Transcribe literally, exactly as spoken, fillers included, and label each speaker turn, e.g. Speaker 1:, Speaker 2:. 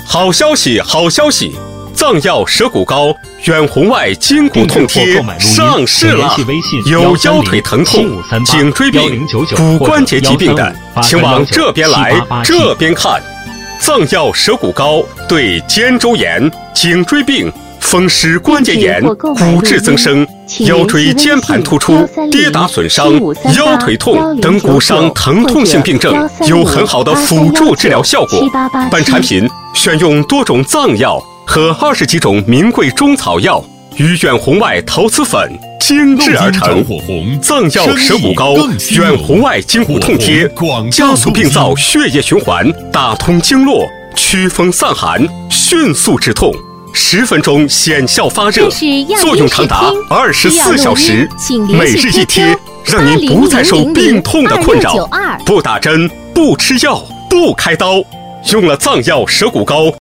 Speaker 1: 好消息，好消息！藏药舌骨膏远红外筋骨痛贴上市了，有腰腿疼痛、颈椎病、骨关节疾病的，请往这边来，这边看。藏药舌骨膏对肩周炎、颈椎病、风湿关节炎、骨质增生、腰椎间盘突出、跌打损伤、腰腿痛等骨伤疼痛性病症有很好的辅助治疗效果。本产品选用多种藏药和二十几种名贵中草药与远红外陶瓷粉精制而成。藏药舌骨膏远红外筋骨痛贴，加速病灶血液循环，打通经络，祛风散寒，迅速止痛。十分钟显效发热，作用长达二十四小时，每日一贴，让您不再受病痛的困扰，不打针，不吃药，不开刀。用了藏药舌骨膏